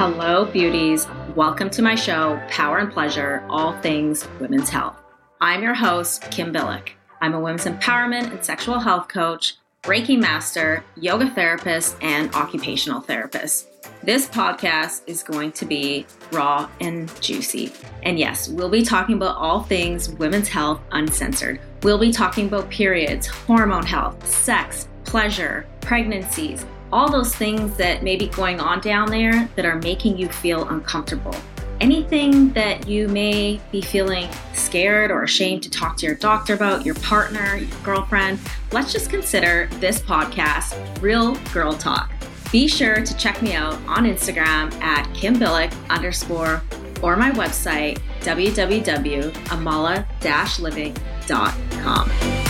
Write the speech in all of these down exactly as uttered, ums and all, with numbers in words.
Hello, beauties. Welcome to my show, Power and Pleasure, All Things Women's Health. I'm your host, Kim Billick. I'm a women's empowerment and sexual health coach, Reiki master, yoga therapist, and occupational therapist. This podcast is going to be raw and juicy. And yes, we'll be talking about all things women's health uncensored. We'll be talking about periods, hormone health, sex, pleasure, pregnancies, all those things that may be going on down there that are making you feel uncomfortable. Anything that you may be feeling scared or ashamed to talk to your doctor about, your partner, your girlfriend, let's just consider this podcast Real Girl Talk. Be sure to check me out on Instagram at kimbillick underscore or my website, w w w dot amala dash living dot com.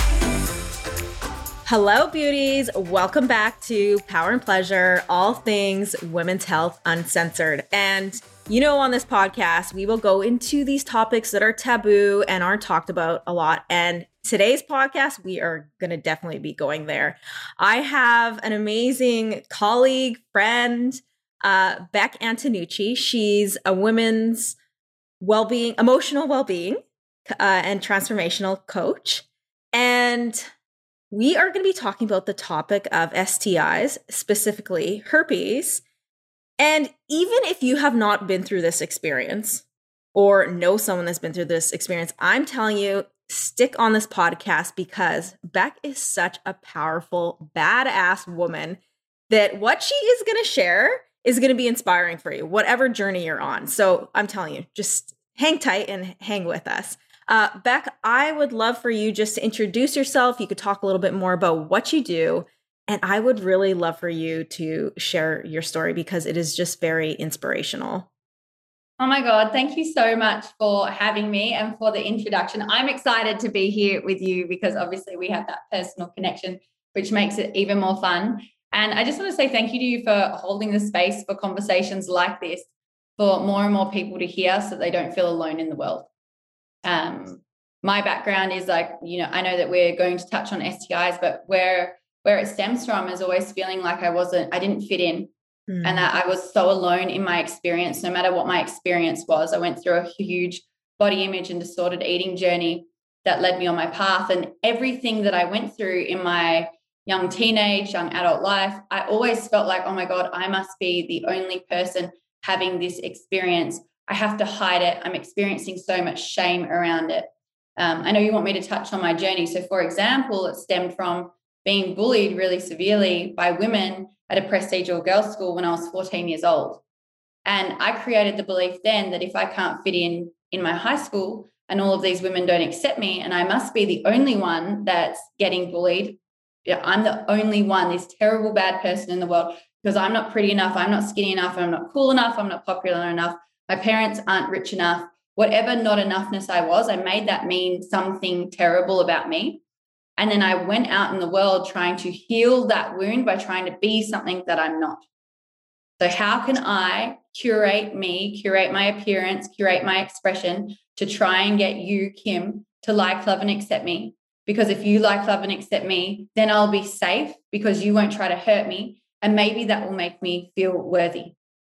Hello, beauties. Welcome back to Power and Pleasure, all things women's health uncensored. And you know, on this podcast, we will go into these topics that are taboo and aren't talked about a lot. And today's podcast, we are going to definitely be going there. I have an amazing colleague, friend, uh, Beck Antonucci. She's a women's well-being, emotional well-being uh, and transformational coach. And we are going to be talking about the topic of S T Is, specifically herpes. And even if you have not been through this experience or know someone that's been through this experience, I'm telling you, stick on this podcast because Beck is such a powerful, badass woman that what she is going to share is going to be inspiring for you, whatever journey you're on. So I'm telling you, just hang tight and hang with us. Uh, Beck, I would love for you just to introduce yourself. You could talk a little bit more about what you do. And I would really love for you to share your story because it is just very inspirational. Oh my God, thank you so much for having me and for the introduction. I'm excited to be here with you because obviously we have that personal connection, which makes it even more fun. And I just want to say thank you to you for holding the space for conversations like this for more and more people to hear so they don't feel alone in the world. Um, my background is like, you know, I know that we're going to touch on S T Is, but where where it stems from is always feeling like I wasn't, I didn't fit in mm. and that I was so alone in my experience, no matter what my experience was. I went through a huge body image and disordered eating journey that led me on my path. And everything that I went through in my young teenage, young adult life, I always felt like, oh my God, I must be the only person having this experience. I have to hide it. I'm experiencing so much shame around it. Um, I know you want me to touch on my journey. So for example, it stemmed from being bullied really severely by women at a prestigious girls' school when I was fourteen years old. And I created the belief then that if I can't fit in in my high school and all of these women don't accept me and I must be the only one that's getting bullied, yeah, I'm the only one, this terrible bad person in the world because I'm not pretty enough, I'm not skinny enough, I'm not cool enough, I'm not popular enough, my parents aren't rich enough, whatever not enoughness I was, I made that mean something terrible about me. And then I went out in the world trying to heal that wound by trying to be something that I'm not. So how can I curate me, curate my appearance, curate my expression to try and get you, Kim, to like, love, and accept me? Because if you like, love, and accept me, then I'll be safe because you won't try to hurt me. And maybe that will make me feel worthy.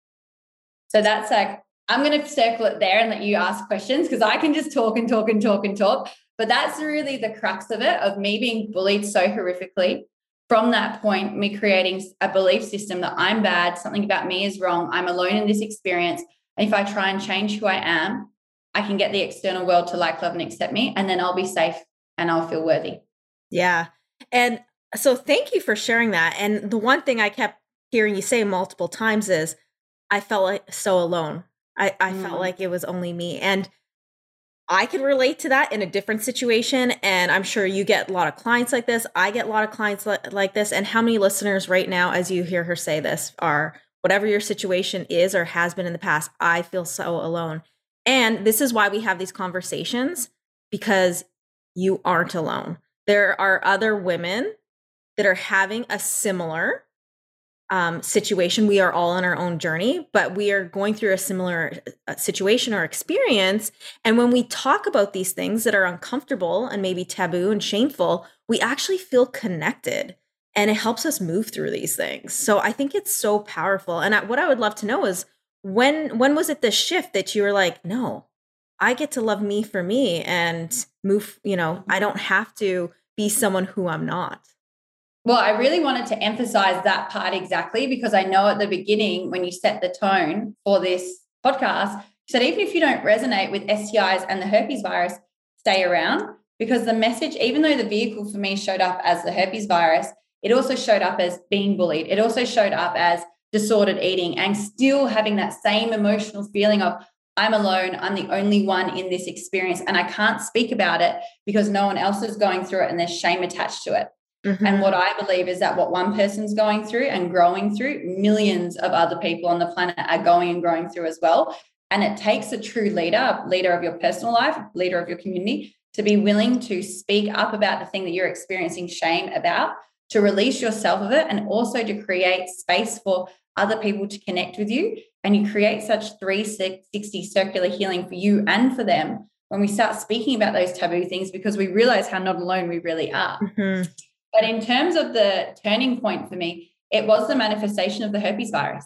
So that's like, I'm going to circle it there and let you ask questions because I can just talk and talk and talk and talk. But that's really the crux of it, of me being bullied so horrifically. From that point, me creating a belief system that I'm bad, something about me is wrong, I'm alone in this experience. And if I try and change who I am, I can get the external world to like, love, and accept me, and then I'll be safe and I'll feel worthy. Yeah. And so thank you for sharing that. And the one thing I kept hearing you say multiple times is, I felt like so alone. I, I mm. felt like it was only me. And I can relate to that in a different situation. And I'm sure you get a lot of clients like this. I get a lot of clients li- like this. And how many listeners right now, as you hear her say this, are whatever your situation is or has been in the past, I feel so alone. And this is why we have these conversations, because you aren't alone. There are other women that are having a similar Um, situation. We are all on our own journey, but we are going through a similar uh, situation or experience. And when we talk about these things that are uncomfortable and maybe taboo and shameful, we actually feel connected and it helps us move through these things. So I think it's so powerful. And I, what I would love to know is, when when was it the shift that you were like, no, I get to love me for me and move, you know, I don't have to be someone who I'm not? Well, I really wanted to emphasize that part exactly, because I know at the beginning when you set the tone for this podcast, you said even if you don't resonate with S T Is and the herpes virus, stay around, because the message, even though the vehicle for me showed up as the herpes virus, it also showed up as being bullied. It also showed up as disordered eating and still having that same emotional feeling of I'm alone, I'm the only one in this experience and I can't speak about it because no one else is going through it and there's shame attached to it. Mm-hmm. And what I believe is that what one person's going through and growing through, millions of other people on the planet are going and growing through as well. And it takes a true leader, a leader of your personal life, leader of your community, to be willing to speak up about the thing that you're experiencing shame about, to release yourself of it, and also to create space for other people to connect with you. And you create such three sixty circular healing for you and for them when we start speaking about those taboo things, because we realize how not alone we really are. Mm-hmm. But in terms of the turning point for me, it was the manifestation of the herpes virus.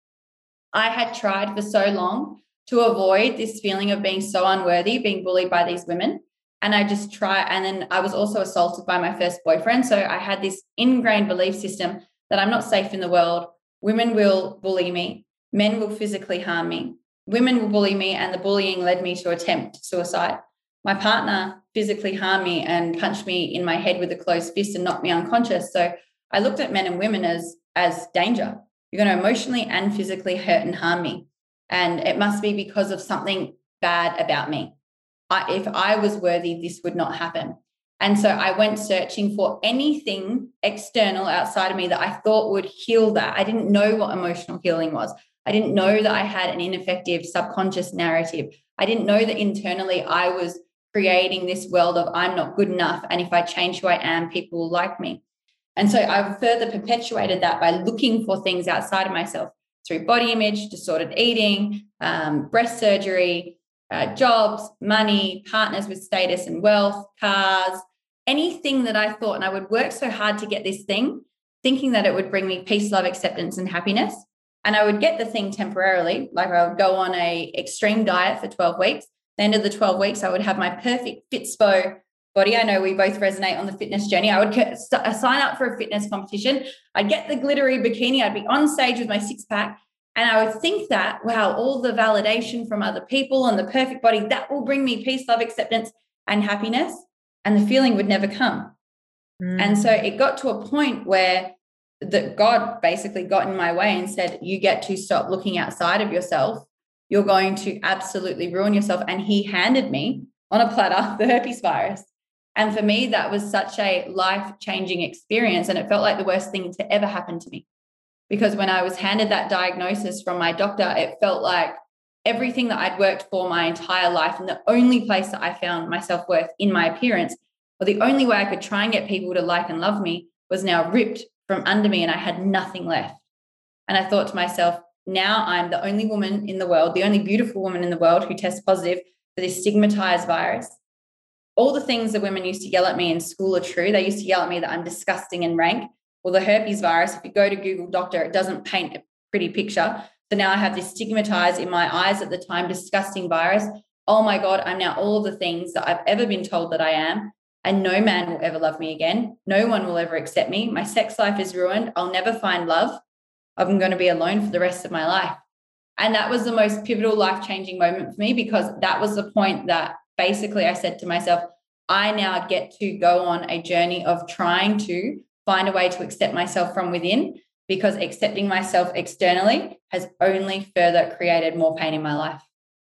I had tried for so long to avoid this feeling of being so unworthy, being bullied by these women. And I just try. And then I was also assaulted by my first boyfriend. So I had this ingrained belief system that I'm not safe in the world. Women will bully me. Men will physically harm me. Women will bully me. And the bullying led me to attempt suicide. My partner physically harmed me and punched me in my head with a closed fist and knocked me unconscious. So I looked at men and women as, as danger. You're going to emotionally and physically hurt and harm me. And it must be because of something bad about me. I, if I was worthy, this would not happen. And so I went searching for anything external outside of me that I thought would heal that. I didn't know what emotional healing was. I didn't know that I had an ineffective subconscious narrative. I didn't know that internally I was creating this world of I'm not good enough. And if I change who I am, people will like me. And so I've further perpetuated that by looking for things outside of myself through body image, disordered eating, um, breast surgery, uh, jobs, money, partners with status and wealth, cars, anything that I thought. And I would work so hard to get this thing, thinking that it would bring me peace, love, acceptance, and happiness. And I would get the thing temporarily, like I would go on a extreme diet for twelve weeks. At the end of the twelve weeks, I would have my perfect Fitspo body. I know we both resonate on the fitness journey. I would sign up for a fitness competition. I'd get the glittery bikini. I'd be on stage with my six pack. And I would think that, wow, all the validation from other people and the perfect body, that will bring me peace, love, acceptance, and happiness. And the feeling would never come. Mm. And so it got to a point where that God basically got in my way and said, you get to stop looking outside of yourself. You're going to absolutely ruin yourself. And he handed me on a platter the herpes virus. And for me, that was such a life-changing experience. And it felt like the worst thing to ever happen to me. Because when I was handed that diagnosis from my doctor, it felt like everything that I'd worked for my entire life, and the only place that I found my self-worth in my appearance, or the only way I could try and get people to like and love me, was now ripped from under me, and I had nothing left. And I thought to myself, now I'm the only woman in the world, the only beautiful woman in the world who tests positive for this stigmatized virus. All the things that women used to yell at me in school are true. They used to yell at me that I'm disgusting and rank. Well, the herpes virus, if you go to Google Doctor, it doesn't paint a pretty picture. So now I have this stigmatized in my eyes at the time, disgusting virus. Oh my God, I'm now all of the things that I've ever been told that I am. And no man will ever love me again. No one will ever accept me. My sex life is ruined. I'll never find love. I'm going to be alone for the rest of my life. And that was the most pivotal, life-changing moment for me, because that was the point that basically I said to myself, I now get to go on a journey of trying to find a way to accept myself from within, because accepting myself externally has only further created more pain in my life.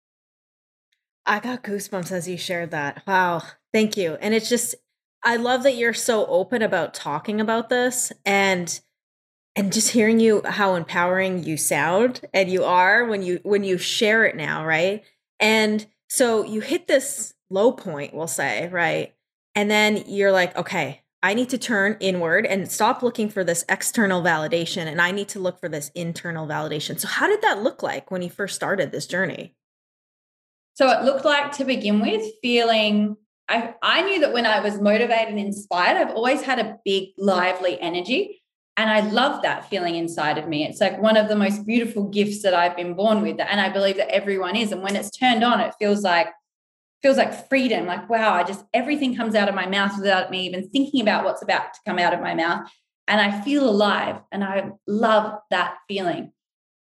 I got goosebumps as you shared that. Wow. Thank you. And it's just, I love that you're so open about talking about this, and and just hearing you, how empowering you sound and you are when you when you share it now, right? And so you hit this low point, we'll say, right? And then you're like, okay, I need to turn inward and stop looking for this external validation, and I need to look for this internal validation. So how did that look like when you first started this journey? So it looked like, to begin with, feeling, I, I knew that when I was motivated and inspired, I've always had a big, lively energy. And I love that feeling inside of me. It's like one of the most beautiful gifts that I've been born with. And I believe that everyone is. And when it's turned on, it feels like, feels like freedom. Like, wow, I just, everything comes out of my mouth without me even thinking about what's about to come out of my mouth. And I feel alive. And I love that feeling.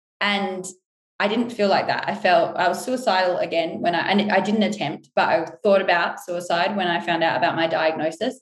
And I didn't feel like that. I felt I was suicidal again when I, and I didn't attempt, but I thought about suicide when I found out about my diagnosis.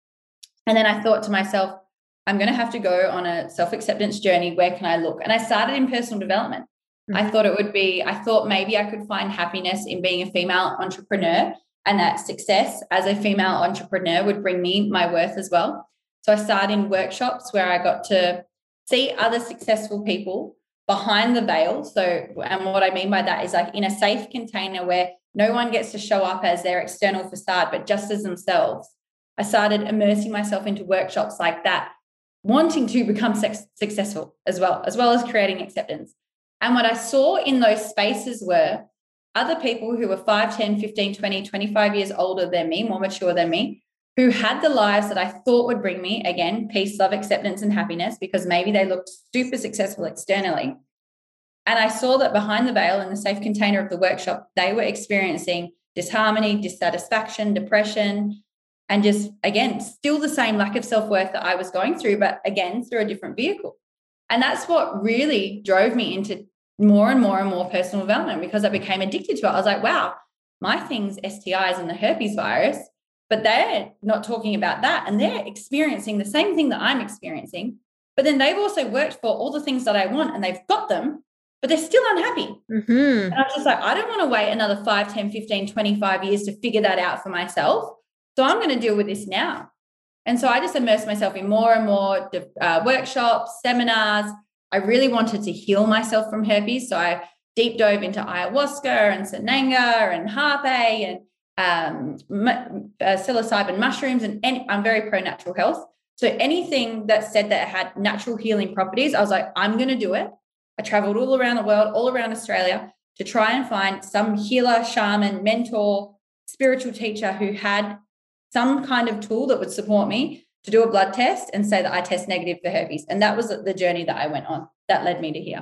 And then I thought to myself, I'm going to have to go on a self-acceptance journey. Where can I look? And I started in personal development. Mm-hmm. I thought it would be, I thought maybe I could find happiness in being a female entrepreneur, and that success as a female entrepreneur would bring me my worth as well. So I started in workshops where I got to see other successful people behind the veil. So, and what I mean by that is like in a safe container where no one gets to show up as their external facade, but just as themselves. I started immersing myself into workshops like that, wanting to become sex- successful as well, as well as creating acceptance. And what I saw in those spaces were other people who were five, ten, fifteen, twenty, twenty-five years older than me, more mature than me, who had the lives that I thought would bring me, again, peace, love, acceptance, and happiness, because maybe they looked super successful externally. And I saw that behind the veil, in the safe container of the workshop, they were experiencing disharmony, dissatisfaction, depression, and just, again, still the same lack of self-worth that I was going through, but again, through a different vehicle. And that's what really drove me into more and more and more personal development, because I became addicted to it. I was like, wow, my thing's S T Is and the herpes virus, but they're not talking about that. And they're experiencing the same thing that I'm experiencing. But then they've also worked for all the things that I want and they've got them, but they're still unhappy. Mm-hmm. And I was just like, I don't want to wait another five, ten, fifteen, twenty-five years to figure that out for myself. So I'm going to deal with this now. And so I just immersed myself in more and more uh, workshops, seminars. I really wanted to heal myself from herpes. So I deep dove into ayahuasca and sananga and harpe and um, uh, psilocybin mushrooms. And any, I'm very pro natural health. So anything that said that it had natural healing properties, I was like, I'm going to do it. I traveled all around the world, all around Australia, to try and find some healer, shaman, mentor, spiritual teacher who had some kind of tool that would support me to do a blood test and say that I test negative for herpes. And that was the journey that I went on that led me to here.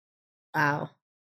Wow.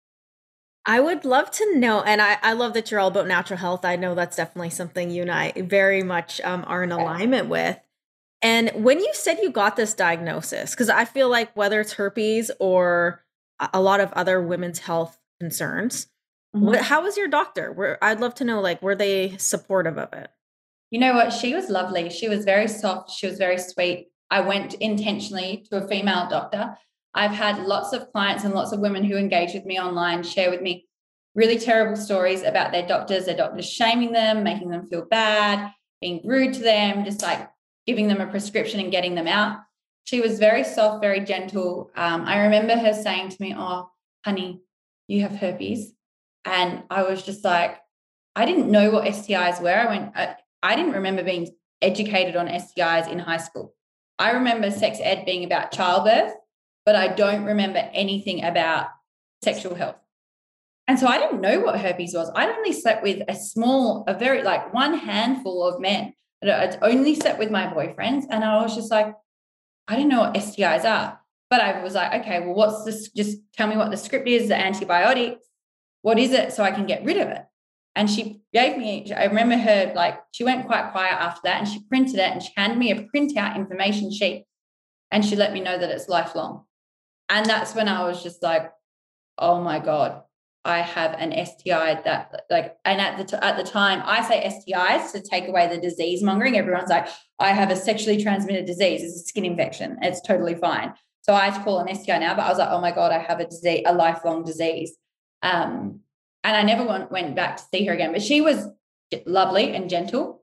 I would love to know, and I, I love that you're all about natural health. I know that's definitely something you and I very much um, are in alignment with. And when you said you got this diagnosis, because I feel like whether it's herpes or a lot of other women's health concerns, mm-hmm. what, how was your doctor? Were, I'd love to know, like, were they supportive of it? You know what? She was lovely. She was very soft. She was very sweet. I went intentionally to a female doctor. I've had lots of clients and lots of women who engage with me online share with me really terrible stories about their doctors, their doctors shaming them, making them feel bad, being rude to them, just like giving them a prescription and getting them out. She was very soft, very gentle. Um, I remember her saying to me, "Oh, honey, you have herpes." And I was just like, I didn't know what S T Is were. I went, I, I didn't remember being educated on S T Is in high school. I remember sex ed being about childbirth, but I don't remember anything about sexual health. And so I didn't know what herpes was. I'd only slept with a small, a very like one handful of men. I'd only slept with my boyfriends. And I was just like, I didn't know what S T Is are. But I was like, okay, well, what's this? Just tell me what the script is, the antibiotics. What is it so I can get rid of it? And she gave me, I remember her, like, she went quite quiet after that and she printed it and she handed me a printout information sheet and she let me know that it's lifelong. And that's when I was just like, oh my God, I have an S T I that like, and at the, t- at the time I say S T Is to take away the disease mongering. Everyone's like, I have a sexually transmitted disease. It's a skin infection. It's totally fine. So I call an S T I now, but I was like, oh my God, I have a disease, a lifelong disease. Um, and I never went, went back to see her again, but she was lovely and gentle.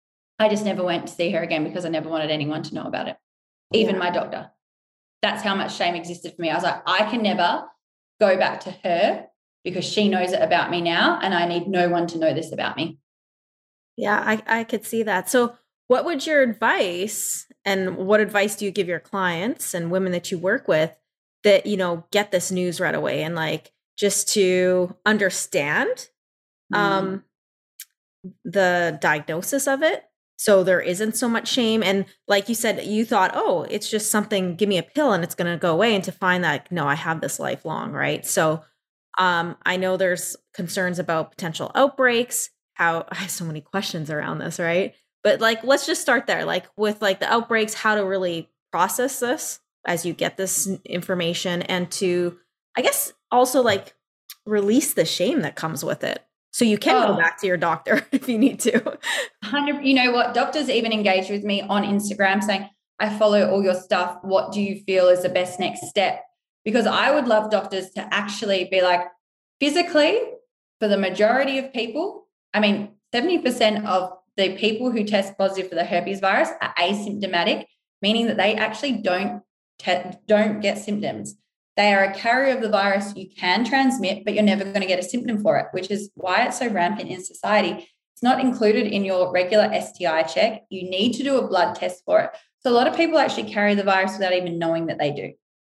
I just never went to see her again because I never wanted anyone to know about it. Even yeah. my doctor. That's how much shame existed for me. I was like, I can never go back to her because she knows it about me now and I need no one to know this about me. Yeah, I, I could see that. So what would your advice and what advice do you give your clients and women that you work with that, you know, get this news right away and like just to understand mm. um, the diagnosis of it So there isn't so much shame. And like you said, you thought, oh, it's just something, give me a pill and it's going to go away. And to find that, no, I have this lifelong, right? So um, I know there's concerns about potential outbreaks. How I have so many questions around this, right? But like, let's just start there. Like with like the outbreaks, how to really process this as you get this information, and to, I guess, also like release the shame that comes with it. So you can oh. go back to your doctor if you need to. one hundred You know what? Doctors even engage with me on Instagram saying, I follow all your stuff. What do you feel is the best next step? Because I would love doctors to actually be like, physically, for the majority of people, I mean, seventy percent of the people who test positive for the herpes virus are asymptomatic, meaning that they actually don't, te- don't get symptoms. They are a carrier of the virus you can transmit, but you're never going to get a symptom for it, which is why it's so rampant in society. It's not included in your regular S T I check. You need to do a blood test for it. So a lot of people actually carry the virus without even knowing that they do.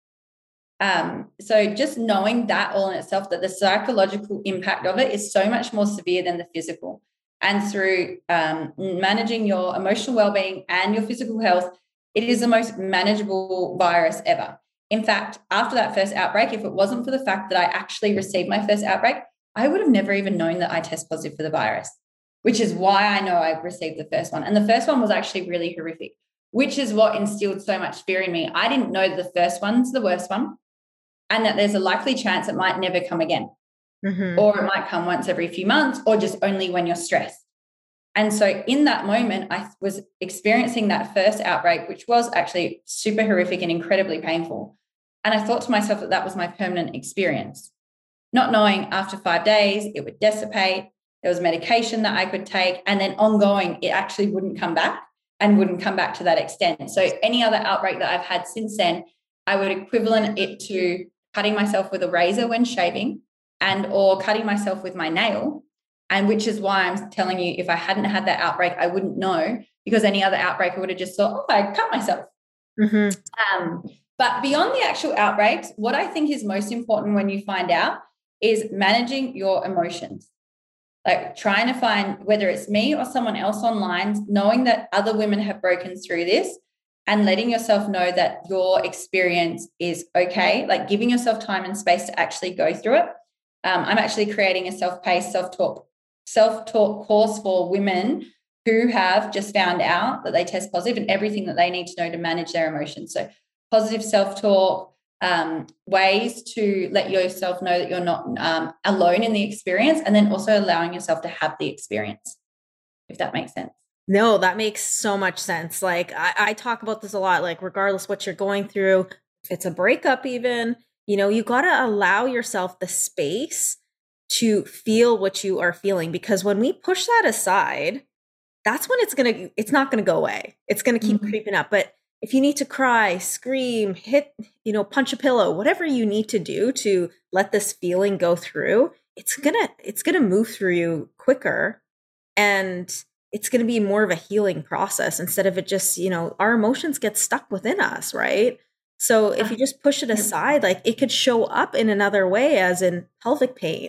Um, so just knowing that all in itself, that the psychological impact of it is so much more severe than the physical. And through um, managing your emotional well-being and your physical health, it is the most manageable virus ever. In fact, after that first outbreak, if it wasn't for the fact that I actually received my first outbreak, I would have never even known that I test positive for the virus, which is why I know I received the first one. And the first one was actually really horrific, which is what instilled so much fear in me. I didn't know that the first one's the worst one and that there's a likely chance it might never come again. Mm-hmm. Or it might come once every few months, or just only when you're stressed. And so in that moment, I was experiencing that first outbreak, which was actually super horrific and incredibly painful. And I thought to myself that that was my permanent experience, not knowing after five days it would dissipate. There was medication that I could take, and then ongoing, it actually wouldn't come back and wouldn't come back to that extent. So any other outbreak that I've had since then, I would equivalent it to cutting myself with a razor when shaving and or cutting myself with my nail. And which is why I'm telling you, if I hadn't had that outbreak, I wouldn't know, because any other outbreak, I would have just thought, oh, I cut myself. Mm-hmm. Um, but beyond the actual outbreaks, what I think is most important when you find out is managing your emotions. Like trying to find, whether it's me or someone else online, knowing that other women have broken through this and letting yourself know that your experience is okay, like giving yourself time and space to actually go through it. Um, I'm actually creating a self-paced, self-talk self-talk course for women who have just found out that they test positive and everything that they need to know to manage their emotions. So positive self-talk, um, ways to let yourself know that you're not um, alone in the experience, and then also allowing yourself to have the experience, if that makes sense. No, that makes so much sense. Like I, I talk about this a lot, like regardless what you're going through, if it's a breakup even, you know, you got to allow yourself the space to feel what you are feeling, because when we push that aside, that's when it's going to, it's not going to go away. It's going to keep mm-hmm. creeping up. But if you need to cry, scream, hit, you know, punch a pillow, whatever you need to do to let this feeling go through, it's going to, it's going to move through you quicker. And it's going to be more of a healing process instead of it just, you know, our emotions get stuck within us, right? So if you just push it aside, like it could show up in another way, as in pelvic pain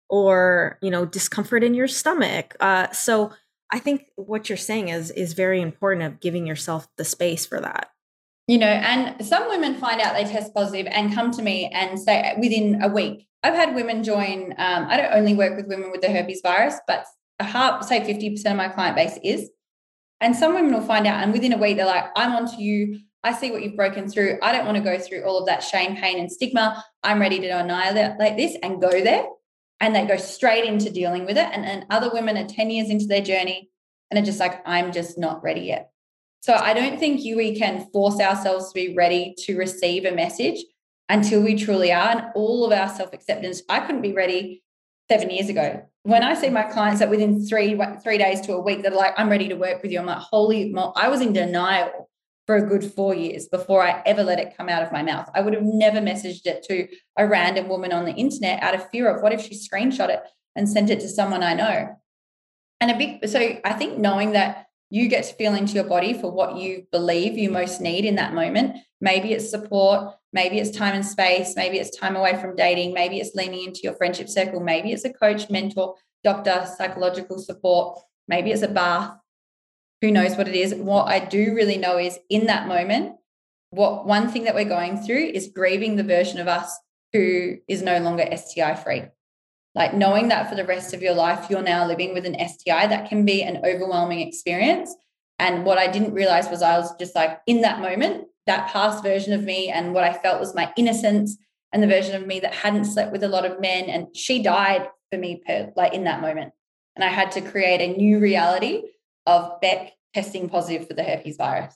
or, you know, discomfort in your stomach. Uh, so I think what you're saying is, is very important, of giving yourself the space for that. You know, and some women find out they test positive and come to me and say within a week. I've had women join, um, I don't only work with women with the herpes virus, but a half, say fifty percent of my client base is. And some women will find out and within a week, they're like, I'm on to you. I see what you've broken through. I don't want to go through all of that shame, pain, and stigma. I'm ready to annihilate this and go there. And they go straight into dealing with it. And, and other women are ten years into their journey and are just like, I'm just not ready yet. So I don't think you, we can force ourselves to be ready to receive a message until we truly are. And all of our self-acceptance, I couldn't be ready seven years ago. When I see my clients that within three, three days to a week, that are like, I'm ready to work with you. I'm like, holy moly, I was in denial for a good four years before I ever let it come out of my mouth. I would have never messaged it to a random woman on the internet out of fear of what if she screenshot it and sent it to someone I know. And a big, so I think knowing that you get to feel into your body for what you believe you most need in that moment. Maybe it's support, maybe it's time and space, maybe it's time away from dating, maybe it's leaning into your friendship circle, maybe it's a coach, mentor, doctor, psychological support, maybe it's a bath. who knows what it is. What I do really know is in that moment, what one thing that we're going through is grieving the version of us who is no longer S T I free. Like knowing that for the rest of your life, you're now living with an S T I, that can be an overwhelming experience. And what I didn't realize was I was just like in that moment, that past version of me and what I felt was my innocence and the version of me that hadn't slept with a lot of men. And she died for me per, like in that moment. And I had to create a new reality of Beck testing positive for the herpes virus.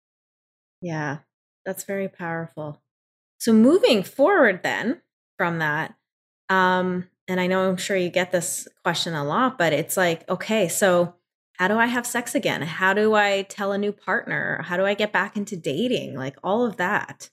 Yeah, that's very powerful. So moving forward then from that, um, and I know I'm sure you get this question a lot, but it's like, okay, so how do I have sex again? How do I tell a new partner? How do I get back into dating? Like all of that.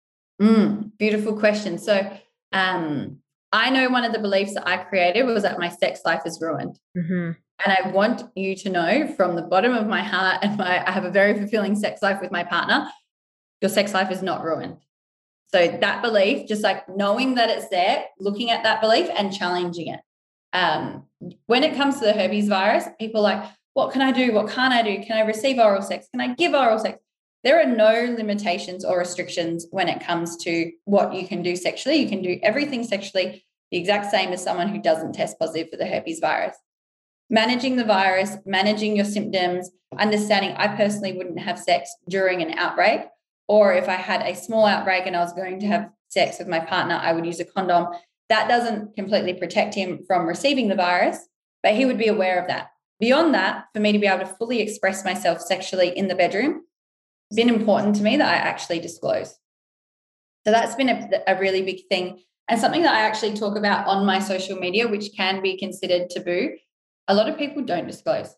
Mm, beautiful question. So um, I know one of the beliefs that I created was that my sex life is ruined. Mm-hmm. And I want you to know from the bottom of my heart, and my, I have a very fulfilling sex life with my partner, your sex life is not ruined. So that belief, just like knowing that it's there, looking at that belief and challenging it. Um, when it comes to the herpes virus, people are like, what can I do? What can't I do? Can I receive oral sex? Can I give oral sex? There are no limitations or restrictions when it comes to what you can do sexually. You can do everything sexually the exact same as someone who doesn't test positive for the herpes virus. Managing the virus, managing your symptoms, understanding I personally wouldn't have sex during an outbreak, or if I had a small outbreak and I was going to have sex with my partner, I would use a condom. That doesn't completely protect him from receiving the virus, but he would be aware of that. Beyond that, for me to be able to fully express myself sexually in the bedroom, it's been important to me that I actually disclose. So that's been a, a really big thing, and something that I actually talk about on my social media, which can be considered taboo. A lot of people don't disclose.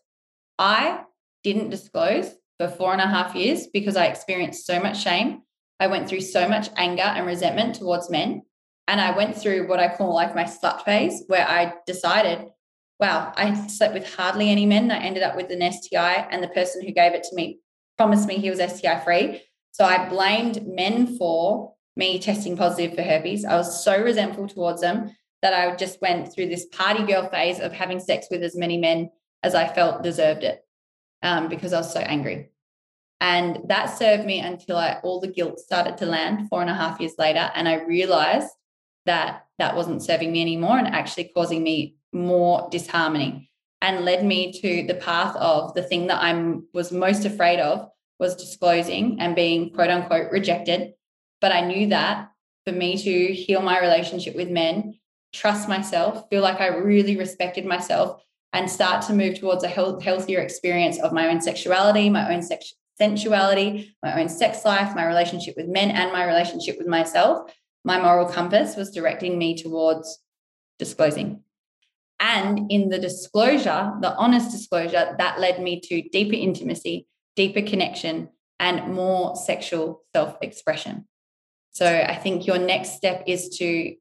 I didn't disclose for four and a half years because I experienced so much shame. I went through so much anger and resentment towards men. And I went through what I call like my slut phase, where I decided, wow, I slept with hardly any men. I ended up with an S T I, and the person who gave it to me promised me he was S T I free. So I blamed men for me testing positive for herpes. I was so resentful towards them that I just went through this party girl phase of having sex with as many men as I felt deserved it, um, because I was so angry. And that served me until I, all the guilt started to land four and a half years later. And I realized that that wasn't serving me anymore and actually causing me more disharmony, and led me to the path of the thing that I was most afraid of was disclosing and being quote unquote rejected. But I knew that for me to heal my relationship with men, trust myself, feel like I really respected myself, and start to move towards a health, healthier experience of my own sexuality, my own sex, sensuality, my own sex life, my relationship with men, and my relationship with myself, my moral compass was directing me towards disclosing. And in the disclosure, the honest disclosure, that led me to deeper intimacy, deeper connection, and more sexual self-expression. So I think your next step is to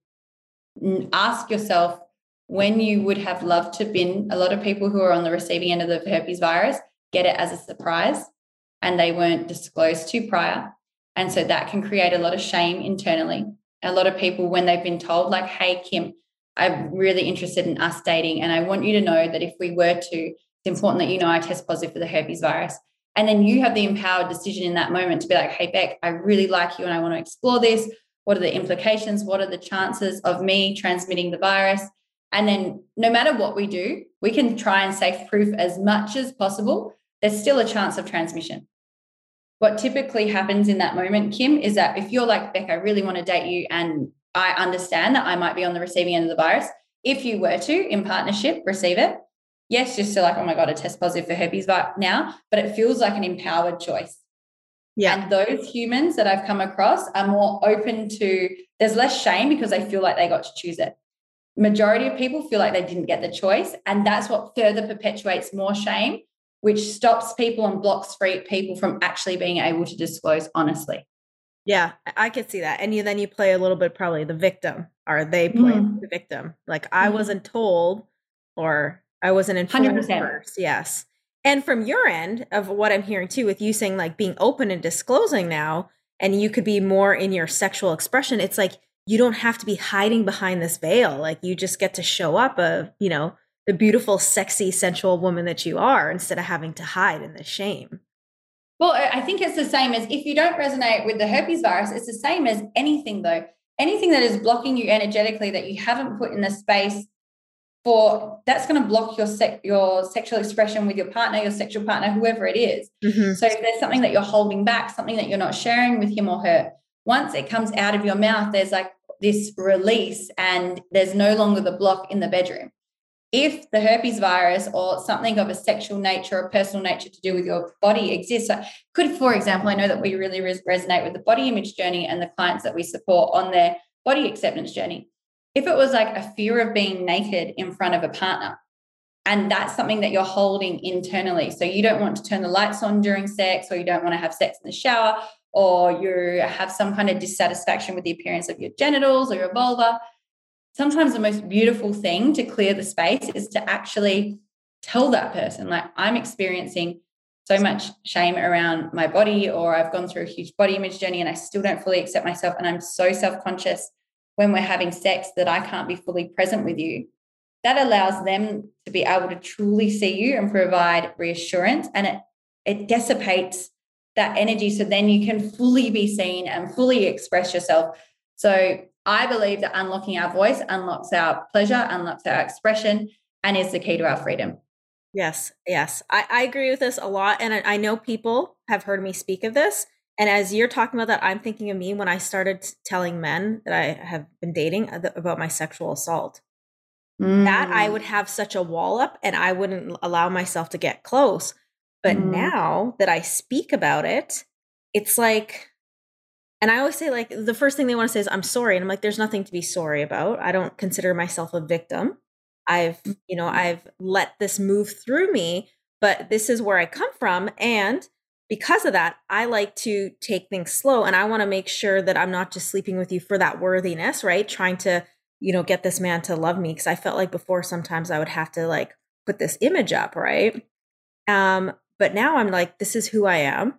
ask yourself, when you would have loved to have been, a lot of people who are on the receiving end of the herpes virus get it as a surprise and they weren't disclosed to prior. And so that can create a lot of shame internally. A lot of people, when they've been told like, hey, Kim, I'm really interested in us dating, and I want you to know that if we were to, it's important that you know I test positive for the herpes virus. And then you have the empowered decision in that moment to be like, hey, Beck, I really like you and I want to explore this. What are the implications? What are the chances of me transmitting the virus? And then no matter what we do, we can try and safe proof as much as possible. There's still a chance of transmission. What typically happens in that moment, Kim, is that if you're like, Beck, I really want to date you and I understand that I might be on the receiving end of the virus, if you were to, in partnership, receive it, yes, you're still like, oh my God, I test positive for herpes now, but it feels like an empowered choice. Yeah. And those humans that I've come across are more open to, there's less shame because they feel like they got to choose it. Majority of people feel like they didn't get the choice, and that's what further perpetuates more shame, which stops people and blocks free people from actually being able to disclose honestly. Yeah, I could see that. And you then you play a little bit probably the victim, or they play mm. the victim. Like I mm. wasn't told, or I wasn't informed one hundred percent first. Yes. And from your end of what I'm hearing too, with you saying like being open and disclosing now, and you could be more in your sexual expression, it's like you don't have to be hiding behind this veil. Like you just get to show up of, you know, the beautiful, sexy, sensual woman that you are instead of having to hide in the shame. Well, I think it's the same as if you don't resonate with the herpes virus, it's the same as anything though. Anything that is blocking you energetically that you haven't put in the space for, that's going to block your sec- your sexual expression with your partner, your sexual partner, whoever it is. Mm-hmm. So if there's something that you're holding back, something that you're not sharing with him or her, once it comes out of your mouth, there's like this release and there's no longer the block in the bedroom. If the herpes virus or something of a sexual nature or personal nature to do with your body exists, so could, for example, I know that we really res- resonate with the body image journey and the clients that we support on their body acceptance journey. If it was like a fear of being naked in front of a partner, and that's something that you're holding internally, so you don't want to turn the lights on during sex, or you don't want to have sex in the shower, or you have some kind of dissatisfaction with the appearance of your genitals or your vulva, sometimes the most beautiful thing to clear the space is to actually tell that person, like, I'm experiencing so much shame around my body, or I've gone through a huge body image journey and I still don't fully accept myself. And I'm so self-conscious when we're having sex that I can't be fully present with you. That allows them to be able to truly see you and provide reassurance, and it, it dissipates that energy. So then you can fully be seen and fully express yourself. So I believe that unlocking our voice unlocks our pleasure, unlocks our expression, and is the key to our freedom. Yes, yes. I, I agree with this a lot. And I, I know people have heard me speak of this. And as you're talking about that, I'm thinking of me when I started telling men that I have been dating about my sexual assault. Mm. That I would have such a wall up and I wouldn't allow myself to get close. But mm. now that I speak about it, it's like, and I always say, like, the first thing they want to say is, I'm sorry. And I'm like, there's nothing to be sorry about. I don't consider myself a victim. I've, you know, I've let this move through me, but this is where I come from. And because of that, I like to take things slow. And I want to make sure that I'm not just sleeping with you for that worthiness, right? Trying to, you know, get this man to love me. Cause I felt like before sometimes I would have to like put this image up, right? Um, but now I'm like, this is who I am.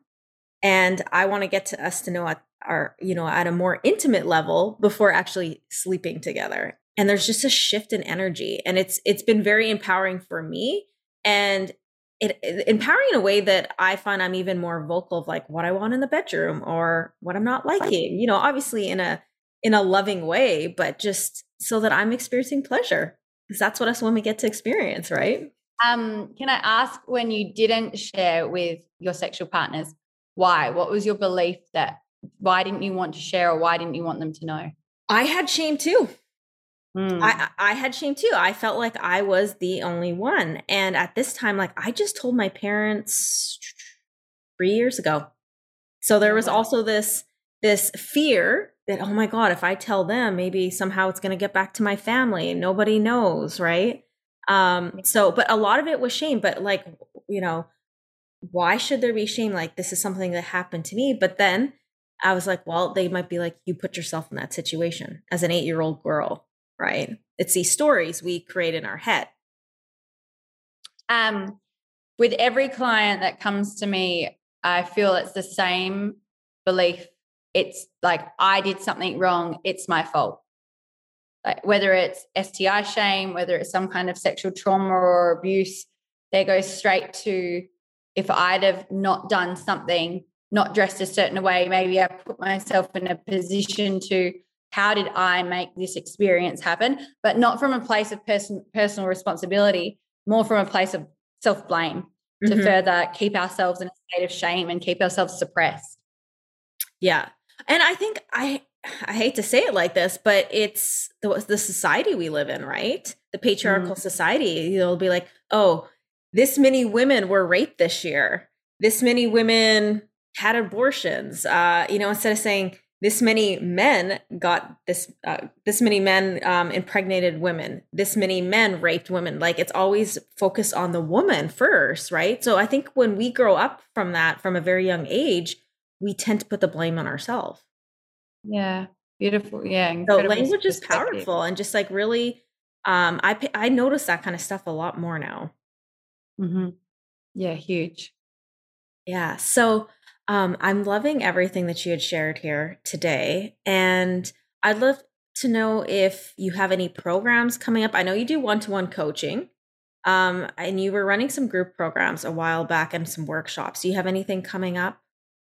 And I want to get to us to know at our, you know, at a more intimate level before actually sleeping together. And there's just a shift in energy. And it's it's been very empowering for me. And it, it empowering in a way that I find I'm even more vocal of like what I want in the bedroom or what I'm not liking, you know, obviously in a in a loving way, but just so that I'm experiencing pleasure. Because that's what us women get to experience, right? Um, can I ask, when you didn't share with your sexual partners, why? What was your belief that, why didn't you want to share, or why didn't you want them to know? I had shame too. Mm. I, I had shame too. I felt like I was the only one. And at this time, like I just told my parents three years ago. So there was wow. also this, this fear that, oh my God, if I tell them, maybe somehow it's going to get back to my family and nobody knows. Right. Um, so, but a lot of it was shame, but like, you know, why should there be shame? Like, this is something that happened to me. But then I was like, well, they might be like, you put yourself in that situation as an eight-year-old girl, right? It's these stories we create in our head. Um, with every client that comes to me, I feel it's the same belief. It's like, I did something wrong. It's my fault. Like, whether it's S T I shame, whether it's some kind of sexual trauma or abuse, they go straight to, if I'd have not done something, not dressed a certain way, maybe I put myself in a position to, how did I make this experience happen? But not from a place of person, personal responsibility, more from a place of self-blame mm-hmm. to further keep ourselves in a state of shame and keep ourselves suppressed. Yeah. And I think I, I hate to say it like this, but it's the, the society we live in, right? The patriarchal mm. society. It'll be like, oh, this many women were raped this year. This many women had abortions. Uh, you know, instead of saying this many men got this, uh, this many men um, impregnated women. This many men raped women. Like, it's always focused on the woman first, right? So I think when we grow up from that, from a very young age, we tend to put the blame on ourselves. Yeah, beautiful. Yeah, so language is powerful, and just like really, um, I I notice that kind of stuff a lot more now. Mm-hmm. Yeah, huge. Yeah. So um, I'm loving everything that you had shared here today, and I'd love to know if you have any programs coming up. I know you do one-to-one coaching. Um, and you were running some group programs a while back and some workshops. Do you have anything coming up?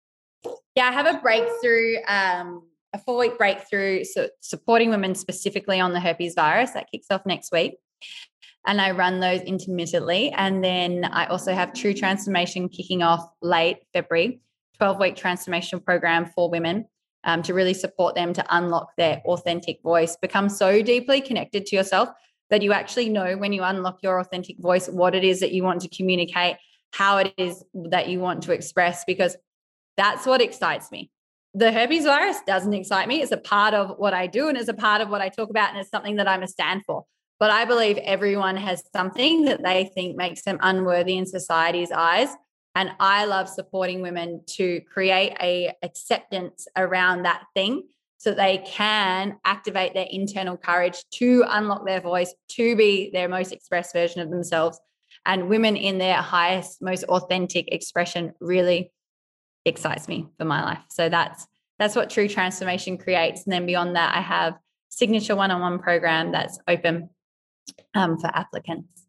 Yeah, I have a breakthrough, um, a four-week breakthrough so supporting women specifically on the herpes virus that kicks off next week. And I run those intermittently. And then I also have True Transformation kicking off late February, twelve-week transformational program for women um, to really support them to unlock their authentic voice, become so deeply connected to yourself that you actually know when you unlock your authentic voice what it is that you want to communicate, how it is that you want to express, because that's what excites me. The herpes virus doesn't excite me. It's a part of what I do and it's a part of what I talk about and it's something that I'm a stand for. But I believe everyone has something that they think makes them unworthy in society's eyes. And I love supporting women to create a acceptance around that thing so that they can activate their internal courage to unlock their voice, to be their most expressed version of themselves. And women in their highest, most authentic expression really excites me for my life. So that's that's what True Transformation creates. And then beyond that, I have signature one-on-one program that's open um, for applicants.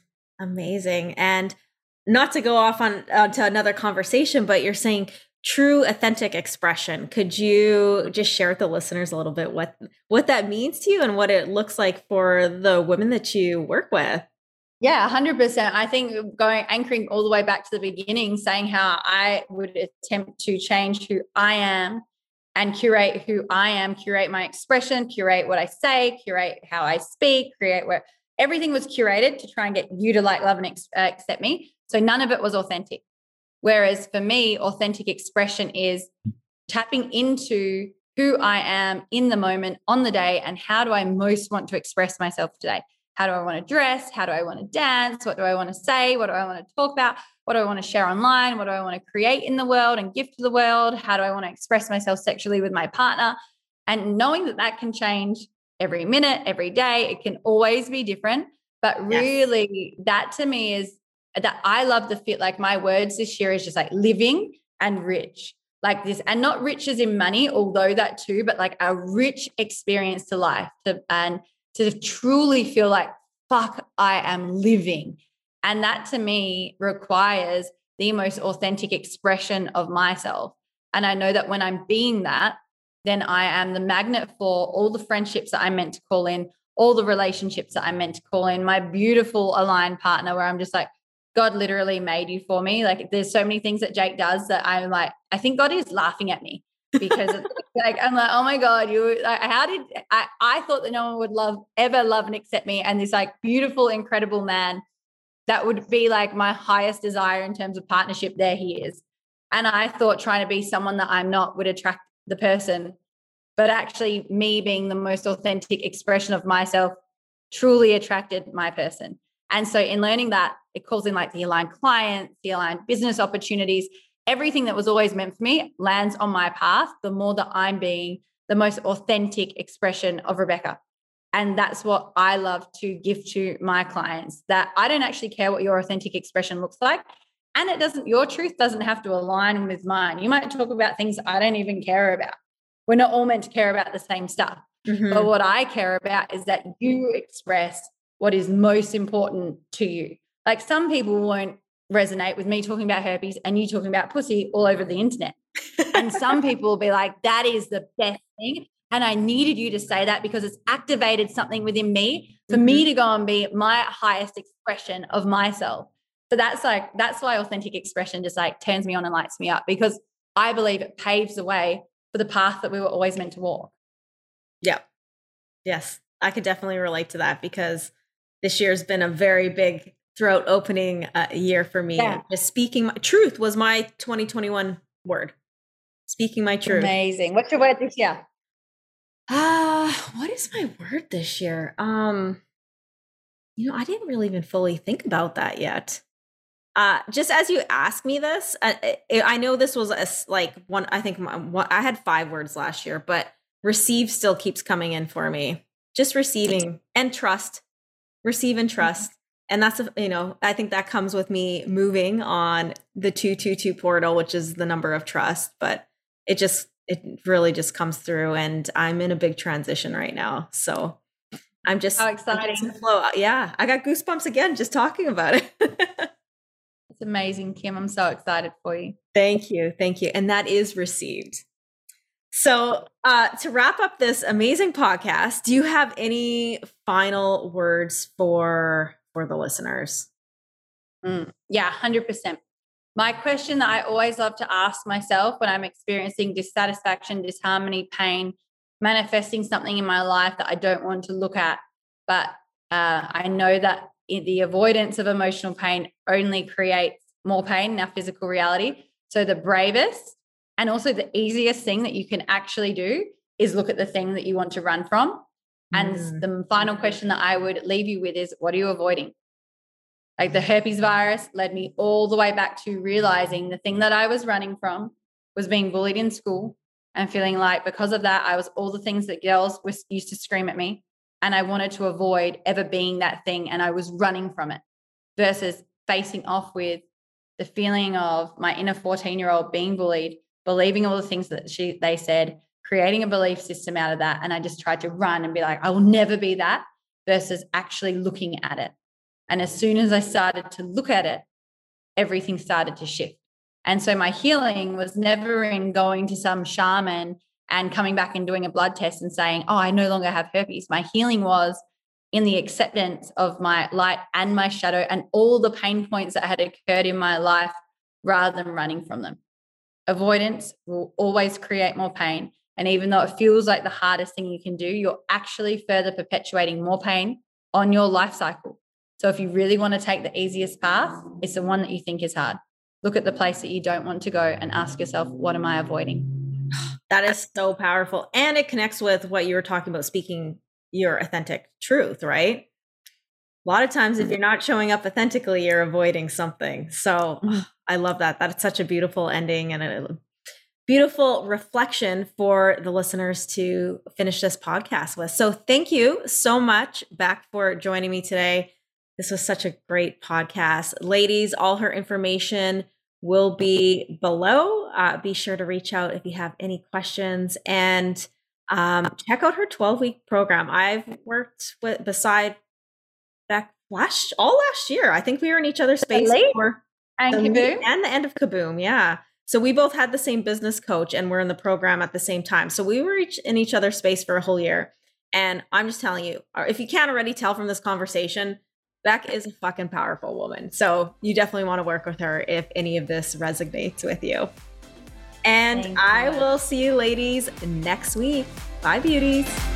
Amazing. And not to go off on uh, to another conversation, but you're saying true authentic expression. Could you just share with the listeners a little bit what what that means to you and what it looks like for the women that you work with? Yeah, one hundred percent. I think going anchoring all the way back to the beginning, saying how I would attempt to change who I am and curate who I am, curate my expression, curate what I say, curate how I speak, create where everything was curated to try and get you to like, love and ex- uh, accept me. So none of it was authentic. Whereas for me, authentic expression is tapping into who I am in the moment, on the day, and how do I most want to express myself today? How do I want to dress? How do I want to dance? What do I want to say? What do I want to talk about? What do I want to share online? What do I want to create in the world and give to the world? How do I want to express myself sexually with my partner? And knowing that that can change every minute, every day, it can always be different. But really, yes, that to me is that I love the fit. Like my words this year is just like living and rich, like this, and not rich as in money, although that too, but like a rich experience to life to, and to truly feel like, fuck, I am living. And that to me requires the most authentic expression of myself. And I know that when I'm being that, then I am the magnet for all the friendships that I'm meant to call in, all the relationships that I'm meant to call in, my beautiful aligned partner where I'm just like, God literally made you for me. Like there's so many things that Jake does that I'm like, I think God is laughing at me. Because it's like I'm like, oh my God, you like, how did I, I thought that no one would love ever love and accept me, and this like beautiful, incredible man that would be like my highest desire in terms of partnership, there he is. And I thought trying to be someone that I'm not would attract the person, but actually me being the most authentic expression of myself truly attracted my person. And so in learning that, it calls in like the aligned clients, the aligned business opportunities. Everything that was always meant for me lands on my path the more that I'm being the most authentic expression of Rebecca. And that's what I love to give to my clients, that I don't actually care what your authentic expression looks like. And it doesn't, your truth doesn't have to align with mine. You might talk about things I don't even care about. We're not all meant to care about the same stuff. Mm-hmm. But what I care about is that you express what is most important to you. Like some people won't resonate with me talking about herpes and you talking about pussy all over the internet. And some people will be like, that is the best thing. And I needed you to say that because it's activated something within me for mm-hmm. me to go and be my highest expression of myself. So that's like, that's why authentic expression just like turns me on and lights me up, because I believe it paves the way for the path that we were always meant to walk. Yeah. Yes. I could definitely relate to that because this year's been a very big throat opening uh, year for me. Yeah. Just speaking my truth was my twenty twenty-one word. Speaking my truth. Amazing. What's your word this year? Ah, uh, what is my word this year? Um, you know, I didn't really even fully think about that yet. Uh, just as you ask me this, I, I know this was a, like one, I think my, one, I had five words last year, but receive still keeps coming in for me. Just receiving and trust, receive and trust. And that's, a, you know, I think that comes with me moving on the two two two portal, which is the number of trust, but it just, it really just comes through and I'm in a big transition right now. So I'm just how exciting. I'm flow. Yeah, I got goosebumps again just talking about it. It's amazing, Kim. I'm so excited for you. Thank you. Thank you. And that is received. So uh, to wrap up this amazing podcast, do you have any final words for, for the listeners? Mm, yeah, one hundred percent. My question that I always love to ask myself when I'm experiencing dissatisfaction, disharmony, pain, manifesting something in my life that I don't want to look at, but uh, I know that the avoidance of emotional pain only creates more pain in our physical reality. So the bravest and also the easiest thing that you can actually do is look at the thing that you want to run from. And mm. the final question that I would leave you with is, what are you avoiding? Like the herpes virus led me all the way back to realizing the thing that I was running from was being bullied in school and feeling like because of that, I was all the things that girls was, used to scream at me. And I wanted to avoid ever being that thing. And I was running from it versus facing off with the feeling of my inner fourteen-year-old being bullied, believing all the things that she they said, creating a belief system out of that. And I just tried to run and be like, I will never be that, versus actually looking at it. And as soon as I started to look at it, everything started to shift. And so my healing was never in going to some shaman and coming back and doing a blood test and saying, oh, I no longer have herpes. My healing was in the acceptance of my light and my shadow and all the pain points that had occurred in my life rather than running from them. Avoidance will always create more pain. And even though it feels like the hardest thing you can do, you're actually further perpetuating more pain on your life cycle. So if you really want to take the easiest path, it's the one that you think is hard. Look at the place that you don't want to go and ask yourself, what am I avoiding? That is so powerful. And it connects with what you were talking about, speaking your authentic truth, right? A lot of times, if you're not showing up authentically, you're avoiding something. So I love that. That's such a beautiful ending and a beautiful reflection for the listeners to finish this podcast with. So thank you so much, Beck, for joining me today. This was such a great podcast. Ladies, all her information will be below. Uh, be sure to reach out if you have any questions, and um, check out her twelve-week program. I've worked with beside Beck last all last year. I think we were in each other's space for and Kaboom and the end of Kaboom. Yeah. So we both had the same business coach and we're in the program at the same time. So we were each in each other's space for a whole year. And I'm just telling you, if you can't already tell from this conversation, Beck is a fucking powerful woman. So you definitely want to work with her if any of this resonates with you. And I will see you ladies next week. Bye, beauties.